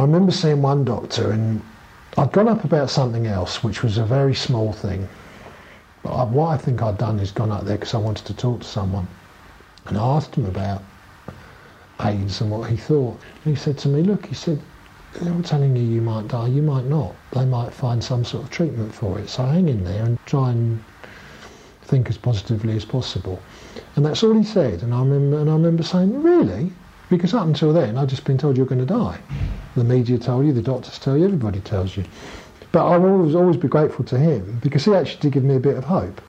I remember seeing one doctor, and I'd gone up about something else, which was a very small thing. But what I think I'd done is gone up there because I wanted to talk to someone. And I asked him about AIDS and what he thought. And he said to me, look, he said, they're all telling you might die, you might not. They might find some sort of treatment for it. So hang in there and try and think as positively as possible. And that's all he said. And I remember saying, really? Because up until then, I'd just been told you're going to die. The media told you, the doctors tell you, everybody tells you. But I will always be grateful to him because he actually did give me a bit of hope.